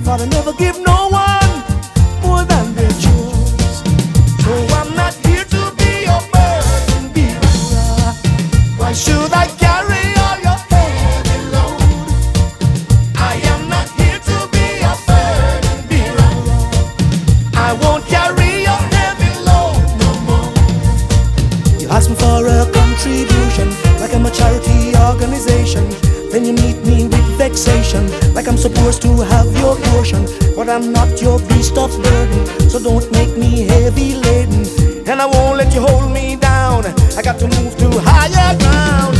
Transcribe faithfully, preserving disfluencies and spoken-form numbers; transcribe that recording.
but I never give no one more than their chores. So I'm not here to be your burden bearer. Why should I carry all your heavy load? I am not here to be your burden bearer. I won't carry your heavy load no more. You ask me for a contribution, like I'm a charity organization. Then you meet me with vexation, like I'm supposed to have your portion. But I'm not your beast of burden, so don't make me heavy laden. And I won't let you hold me down, I got to move to higher ground.